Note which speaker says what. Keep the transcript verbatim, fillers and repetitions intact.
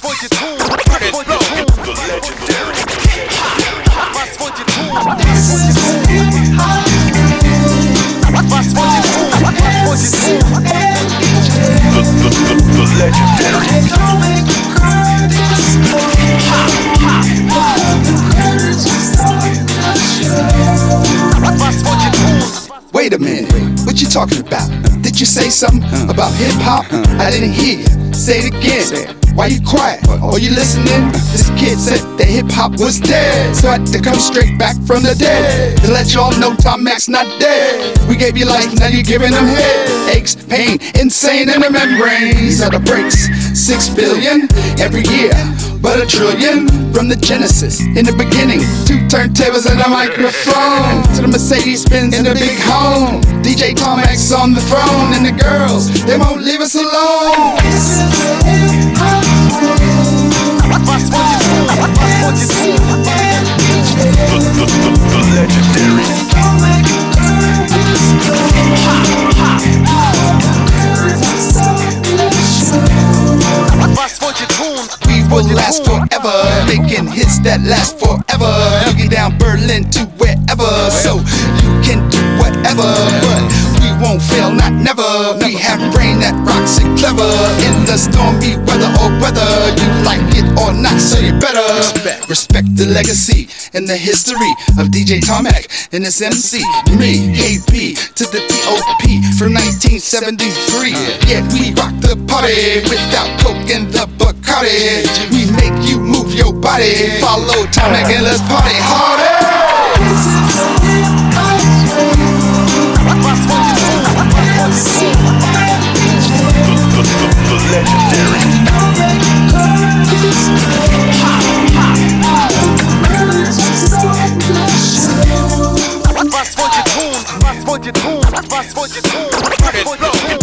Speaker 1: Was wollt ihr tun? Was wollt ihr tun? The legendary. Was wollt ihr tun? Was wollt ihr tun? Was wollt ihr tun? Was wollt ihr tun? The, the, the, the legendary. Was wollt ihr tun?
Speaker 2: Wait a minute, what you talking about? Did you say something about hip-hop? I didn't hear you. Say it again. Why you quiet? Are you listening? This kid said that hip-hop was dead, so I had to come straight back from the dead to let y'all know Tomax not dead. We gave you life, now you giving them headaches, pain, insane in the membrane. These are the breaks, six billion every year, but a trillion from the Genesis. In the beginning, two turntables and a microphone, to the Mercedes Benz in the big home. D J Tomax on the throne, and the girls, they won't leave us alone.
Speaker 1: Was wollt ihr tun? Was wollt ihr tun? The, the, the, the legendary. Was wollt ihr tun?
Speaker 2: We will last forever, making hits that last forever. Boogie down Berlin to wherever, so you can do whatever, but we won't fail, not never. We have brain that rocks it clever in the stormy weather or weather. You like it or not, so you better respect, respect the legacy and the history of D J Tomax and his M C. Me, K P to the T O P from nineteen seventy-three. Yeah, we rock the party without coke and the Bacardi. We make you move your body. Follow Tomax and let's party harder.
Speaker 1: The legendary. Was wollt ihr tun? Was wollt ihr tun? Was wollt ihr tun? Was wollt ihr tun?